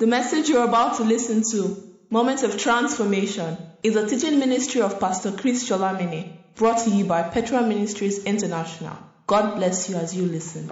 The message you're about to listen to, Moments of Transformation, is a teaching ministry of Pastor Chris Sholamine, brought to you by Petra Ministries International. God bless you as you listen.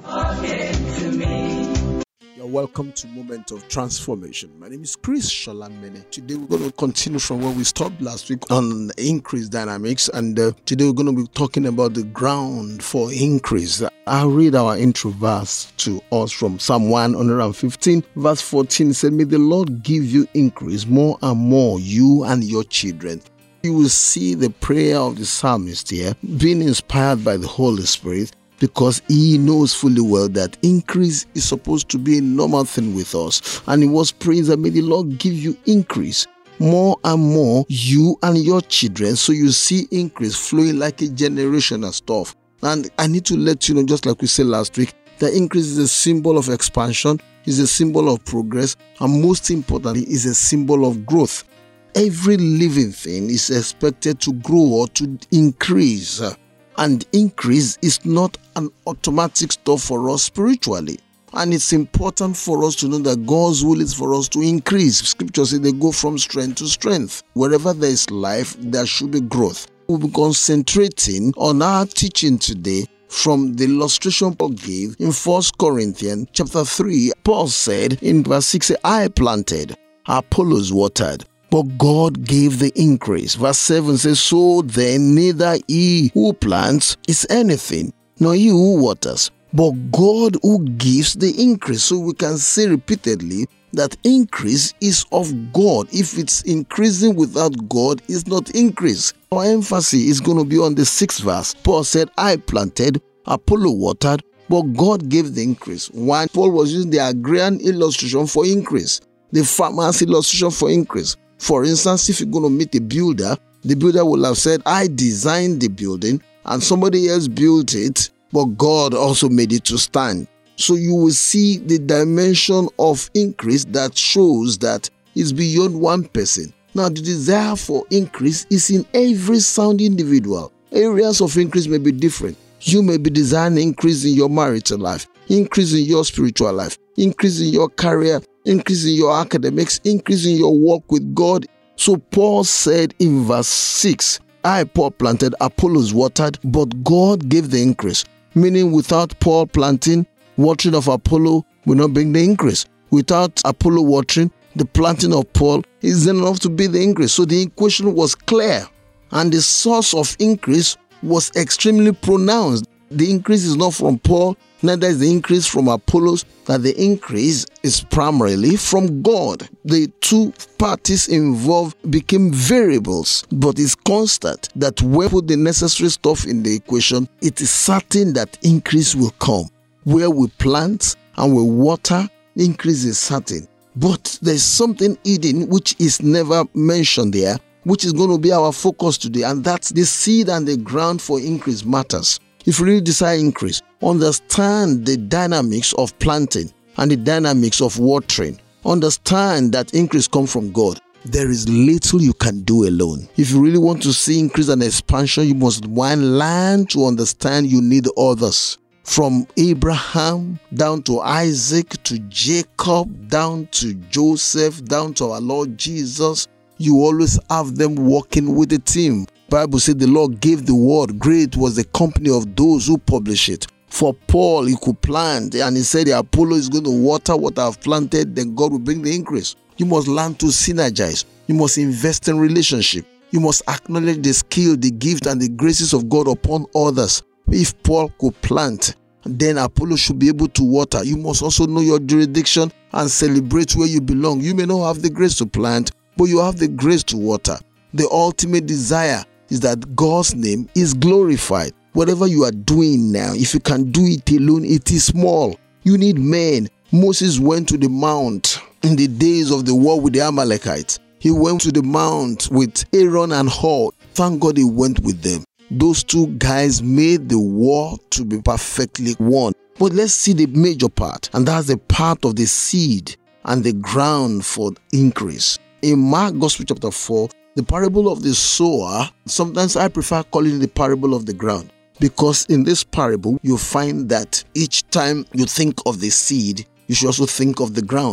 You're welcome to Moment of Transformation. My name is Chris Sholamine. Today we're going to continue from where we stopped last week on increase dynamics, and today we're going to be talking about the ground for increase. I'll read our intro verse to us from Psalm 115, verse 14. It said, "May the Lord give you increase more and more, you and your children." You will see the prayer of the psalmist here being inspired by the Holy Spirit, because he knows fully well that increase is supposed to be a normal thing with us. And he was praying that may the Lord give you increase more and more, you and your children. So you see increase flowing like a generational stuff. And I need to let you know, just like we said last week, that increase is a symbol of expansion, is a symbol of progress, and most importantly, is a symbol of growth. Every living thing is expected to grow or to increase. And increase is not an automatic stuff for us spiritually. And it's important for us to know that God's will is for us to increase. Scripture says they go from strength to strength. Wherever there is life, there should be growth. We'll be concentrating on our teaching today from the illustration Paul gave in 1 Corinthians chapter 3. Paul said in verse 6, "I planted, Apollos watered, but God gave the increase." Verse 7 says, "So then neither he who plants is anything, nor he who waters, but God who gives the increase." So we can say repeatedly that increase is of God. If it's increasing without God, it's not increase. Our emphasis is going to be on the 6th verse. Paul said, "I planted, Apollo watered, but God gave the increase." One, Paul was using the agrarian illustration for increase, the farmer's illustration for increase. For instance, if you're going to meet a builder, the builder will have said, "I designed the building and somebody else built it, but God also made it to stand." So you will see the dimension of increase that shows that it's beyond one person. Now, the desire for increase is in every sound individual. Areas of increase may be different. You may be desiring increase in your marital life, increase in your spiritual life, increase in your career, increase in your academics, increase in your walk with God. So Paul said in verse 6, "I, Paul, planted, Apollos watered, but God gave the increase." Meaning without Paul planting, watering of Apollo will not bring the increase. Without Apollo watering, the planting of Paul is enough to be the increase. So the equation was clear, and the source of increase was extremely pronounced. The increase is not from Paul, neither is the increase from Apollos, that the increase is primarily from God. The two parties involved became variables, but it's constant that when we put the necessary stuff in the equation, it is certain that increase will come. Where we plant and we water, increase is certain. But there's something hidden which is never mentioned there, which is going to be our focus today, and that's the seed and the ground for increase matters. If you really desire increase, understand the dynamics of planting and the dynamics of watering. Understand that increase comes from God. There is little you can do alone. If you really want to see increase and expansion, you must learn to understand you need others. From Abraham down to Isaac to Jacob, down to Joseph, down to our Lord Jesus, you always have them working with a team. Bible said the Lord gave the word, great was the company of those who publish it. For Paul, he could plant, and he said the Apollo is going to water what I've planted, then God will bring the increase. You must learn to synergize. You must invest in relationship. You must acknowledge the skill, the gift, and the graces of God upon others. If Paul could plant, then Apollo should be able to water. You must also know your jurisdiction and celebrate where you belong. You may not have the grace to plant, but you have the grace to water. The ultimate desire is that God's name is glorified. Whatever you are doing now, if you can do it alone, it is small. You need men. Moses went to the mount in the days of the war with the Amalekites. He went to the mount with Aaron and Hur. Thank God he went with them. Those two guys made the war to be perfectly won. But let's see the major part, and that's the part of the seed and the ground for increase. In Mark Gospel chapter 4, the parable of the sower, sometimes I prefer calling it the parable of the ground, because in this parable, you find that each time you think of the seed, you should also think of the ground.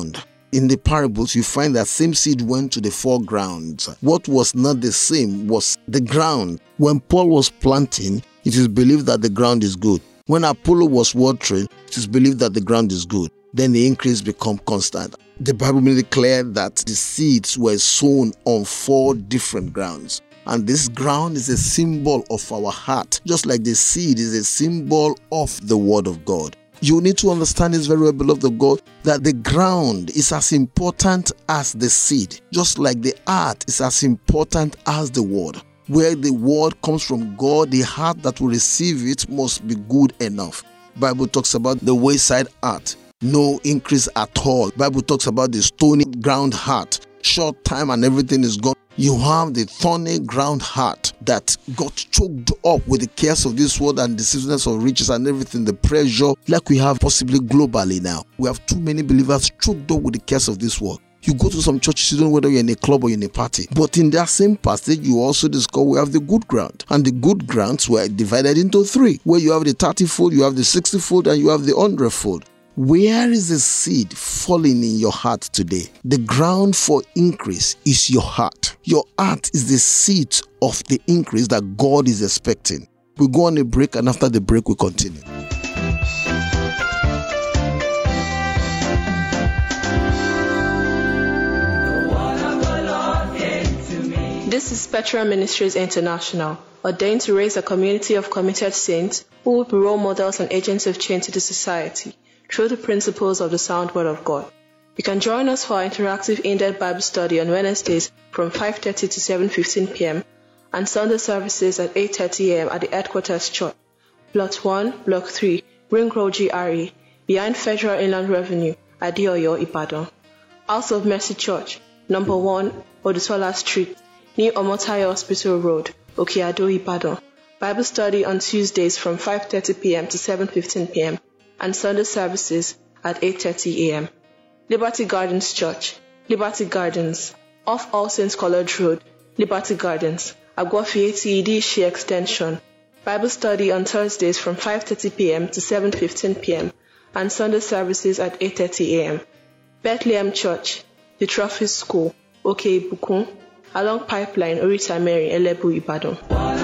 in the parables, you find that same seed went to the four grounds. What was not the same was the ground. When Paul was planting, it is believed that the ground is good. When Apollo was watering, it is believed that the ground is good. Then the increase becomes constant. The Bible made it clear that the seeds were sown on four different grounds. And this ground is a symbol of our heart, just like the seed is a symbol of the Word of God. You need to understand this very well, beloved of God, that the ground is as important as the seed, just like the heart is as important as the Word. Where the Word comes from God, the heart that will receive it must be good enough. Bible talks about the wayside heart, no increase at all. Bible talks about the stony ground heart, short time and everything is gone. You have the thorny ground heart that got choked up with the cares of this world and deceitfulness of riches and everything, the pressure like we have possibly globally now. We have too many believers choked up with the cares of this world. You go to some churches, you don't know whether you're in a club or you're in a party. But in that same passage, you also discover we have the good ground. And the good grounds were divided into three, where you have the 30-fold, you have the 60-fold, and you have the 100-fold. Where is the seed falling in your heart today? The ground for increase is your heart. Your heart is the seed of the increase that God is expecting. We'll go on a break, and after the break, we'll continue. This is Petra Ministries International, ordained to raise a community of committed saints who will be role models and agents of change to the society through the principles of the sound Word of God. You can join us for our interactive in-depth Bible study on Wednesdays from 5:30 to 7:15 p.m. and Sunday services at 8:30 a.m. at the Headquarters Church, Plot 1, Block 3, Ring Road GRE, behind Federal Inland Revenue, Adeoyo, Ibadan. House of Mercy Church, number 1, Odutola Street, near Omotayo Hospital Road, Okeado, Ibadan. Bible study on Tuesdays from 5:30 p.m. to 7:15 p.m. and Sunday services at 8:30 a.m. Liberty Gardens Church, Liberty Gardens, off All Saints College Road, Liberty Gardens, Agwafieti Idishi Extension. Bible study on Thursdays from 5:30 p.m. to 7:15 p.m. and Sunday services at 8:30 a.m. Bethlehem Church, The Trophy School, Oke-Ibukun, along Pipeline, Orita Mary, Elebu, Ibadan.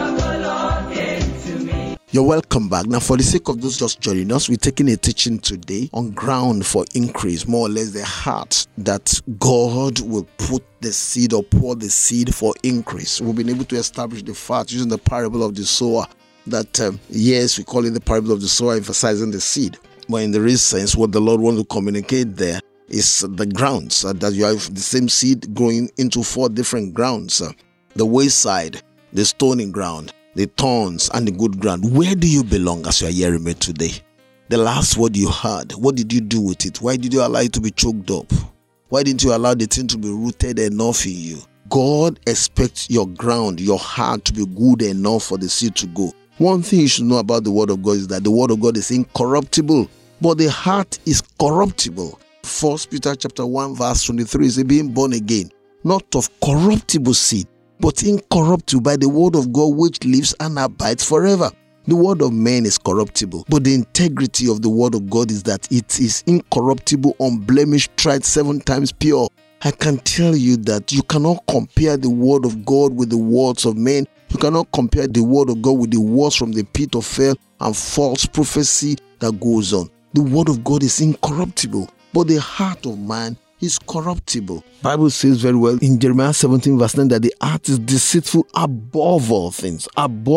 You're welcome back. Now, for the sake of those just joining us, we're taking a teaching today on ground for increase, more or less the heart that God will put the seed or pour the seed for increase. We've been able to establish the fact using the parable of the sower that, yes, we call it the parable of the sower, emphasizing the seed. But in the real sense, what the Lord wants to communicate there is the grounds, that you have the same seed growing into four different grounds. The wayside, the stony ground, the thorns, and the good ground. Where do you belong as you are hearing me today? The last word you heard, what did you do with it? Why did you allow it to be choked up? Why didn't you allow the thing to be rooted enough in you? God expects your ground, your heart to be good enough for the seed to go. One thing you should know about the Word of God is that the Word of God is incorruptible, but the heart is corruptible. 1 Peter chapter 1 verse 23 is being born again, not of corruptible seed, but incorruptible by the word of God which lives and abides forever. The word of man is corruptible, but the integrity of the word of God is that it is incorruptible, unblemished, tried 7 times pure. I can tell you that you cannot compare the word of God with the words of men. You cannot compare the word of God with the words from the pit of hell and false prophecy that goes on. The word of God is incorruptible, but the heart of man is corruptible. Bible says very well in Jeremiah 17 verse 9 that the heart is deceitful above all things,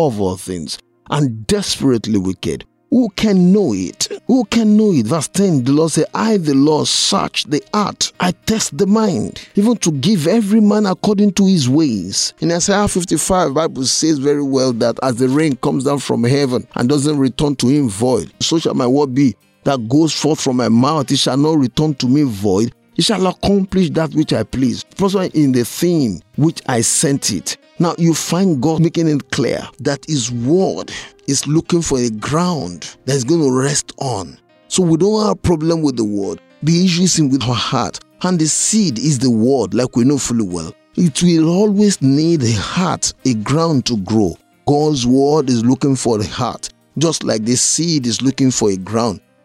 and desperately wicked. Who can know it? Who can know it? Verse 10, the Lord said, I, the Lord, search the heart. I test the mind, even to give every man according to his ways. In Isaiah 55, Bible says very well that as the rain comes down from heaven and doesn't return to him void, so shall my word be that goes forth from my mouth. It shall not return to me void. It shall accomplish that which I please, prosper in the thing which I sent it. Now you find God making it clear that his word is looking for a ground that is going to rest on. So we don't have a problem with the word. The issue is with our heart. And the seed is the word, like we know fully well. It will always need a heart, a ground to grow. God's word is looking for the heart, just like the seed is looking for a ground.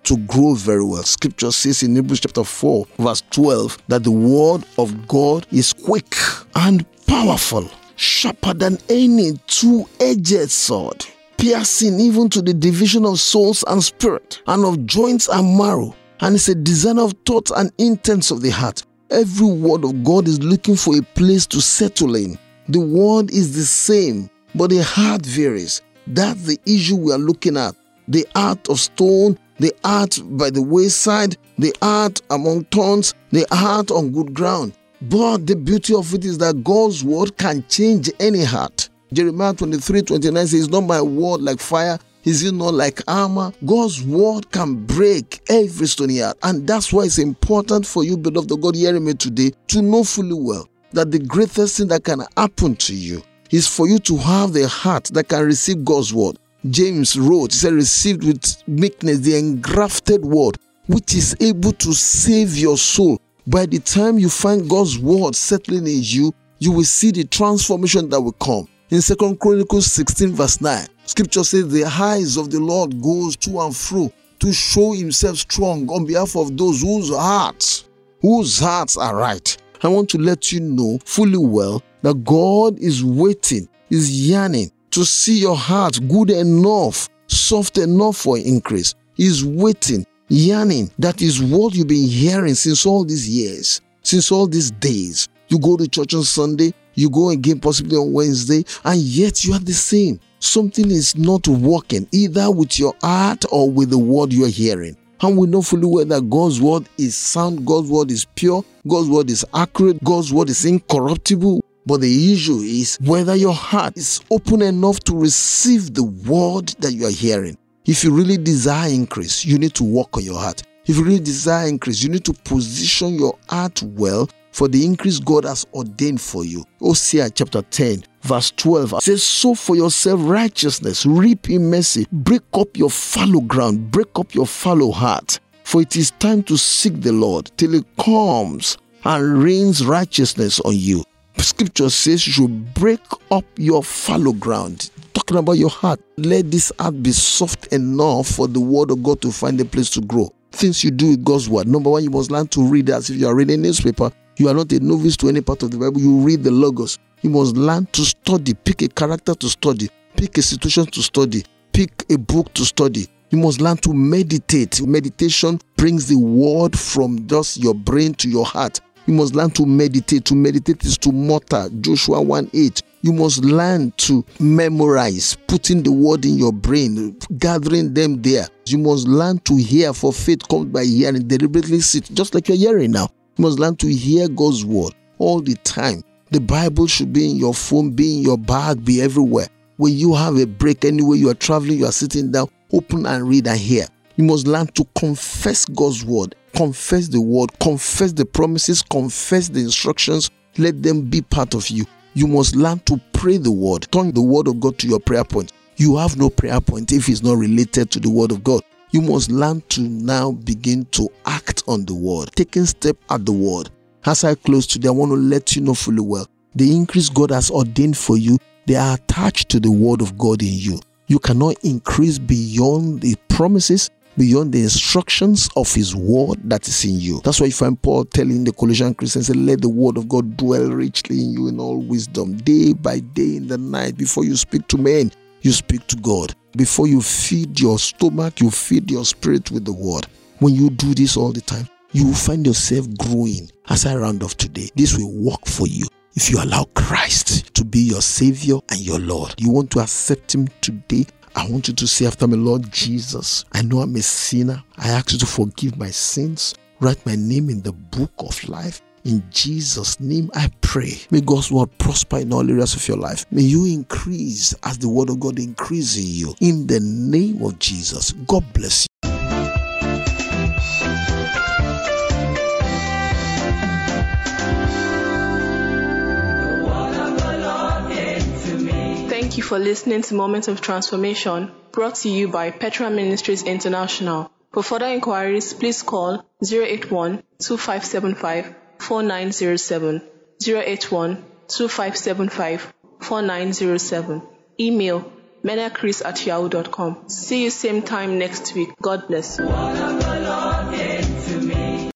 to grow very well. Scripture says in Hebrews chapter 4, verse 12, that the word of God is quick and powerful, sharper than any two-edged sword, piercing even to the division of souls and spirit, and of joints and marrow, and is a discerner of thoughts and intents of the heart. Every word of God is looking for a place to settle in. The word is the same, but the heart varies. That's the issue we are looking at. The heart of stone, the heart by the wayside, the heart among thorns, the heart on good ground. But the beauty of it is that God's word can change any heart. Jeremiah 23:29 says, "Is not my word like fire? Is it not like armor?" God's word can break every stony heart. And that's why it's important for you, beloved of God, hearing me today, to know fully well that the greatest thing that can happen to you is for you to have the heart that can receive God's word. James wrote, he said, "Received with meekness the engrafted word, which is able to save your soul." By the time you find God's word settling in you, you will see the transformation that will come. In 2 Chronicles 16 verse 9, Scripture says, "The eyes of the Lord goes to and fro to show himself strong on behalf of those whose hearts are right." I want to let you know fully well that God is waiting, is yearning to see your heart good enough, soft enough for increase. He's waiting, yearning. That is what you've been hearing since all these years, since all these days. You go to church on Sunday, you go again possibly on Wednesday, and yet you are the same. Something is not working, either with your heart or with the word you are hearing. And we know fully well that God's word is sound, God's word is pure, God's word is accurate, God's word is incorruptible. But the issue is whether your heart is open enough to receive the word that you are hearing. If you really desire increase, you need to work on your heart. If you really desire increase, you need to position your heart well for the increase God has ordained for you. Hosea chapter 10, verse 12 says, "Sow for yourself righteousness, reap in mercy, break up your fallow ground, break up your fallow heart. For it is time to seek the Lord till he comes and rains righteousness on you." Scripture says you should break up your fallow ground. Talking about your heart. Let this heart be soft enough for the word of God to find a place to grow. Things you do with God's word. Number one, you must learn to read as if you are reading a newspaper. You are not a novice to any part of the Bible. You read the Logos. You must learn to study. Pick a character to study. Pick a situation to study. Pick a book to study. You must learn to meditate. Meditation brings the word from just your brain to your heart. You must learn to meditate. To meditate is to mutter. Joshua 1:8. You must learn to memorize, putting the word in your brain, gathering them there. You must learn to hear, for faith comes by hearing. Deliberately sit, just like you're hearing now. You must learn to hear God's word all the time. The Bible should be in your phone, be in your bag, be everywhere. When you have a break, anywhere you are traveling, you are sitting down, open and read and hear. You must learn to confess God's word. Confess the word, confess the promises, confess the instructions. Let them be part of you. You must learn to pray the word. Turn the word of God to your prayer point. You have no prayer point if it's not related to the word of God. You must learn to now begin to act on the word, taking step at the word. As I close today, I want to let you know fully well, the increase God has ordained for you, they are attached to the word of God in you. You cannot increase beyond the promises, beyond the instructions of his word that is in you. That's why you find Paul telling the Colossian Christians, let the word of God dwell richly in you in all wisdom, day by day in the night. Before you speak to men, you speak to God. Before you feed your stomach, you feed your spirit with the word. When you do this all the time, you will find yourself growing. As I round off today, this will work for you if you allow Christ to be your Savior and your Lord. You want to accept him today? I want you to say after me, Lord Jesus, I know I'm a sinner. I ask you to forgive my sins. Write my name in the book of life. In Jesus' name I pray. May God's word prosper in all areas of your life. May you increase as the word of God increases in you. In the name of Jesus. God bless you. Thank you for listening to Moments of Transformation, brought to you by Petra Ministries International. For further inquiries, please call 081-2575-4907, 081-2575-4907. Email menachris@yahoo.com. See you same time next week. God bless.